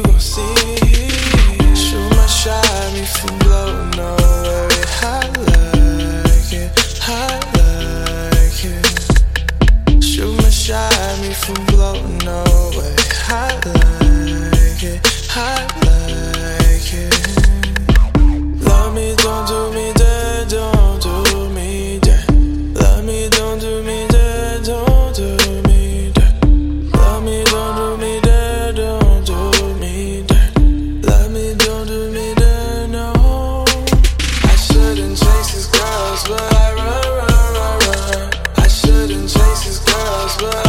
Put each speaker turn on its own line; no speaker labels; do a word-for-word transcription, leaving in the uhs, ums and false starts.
gon' see. Shoot my shot, me from blowing over it. Hot like it, hot like it. Shoot my shot, me from blowing over it. Hot like it, hot like it. Love me, don't do me dead, don't do me dead. Love me, don't do me dead, don't do me dead. Love me, don't do me dead, don't do me dead. Love me, don't do me dead, no. I shouldn't chase these girls, but I run, run, run, run. I shouldn't chase these girls, but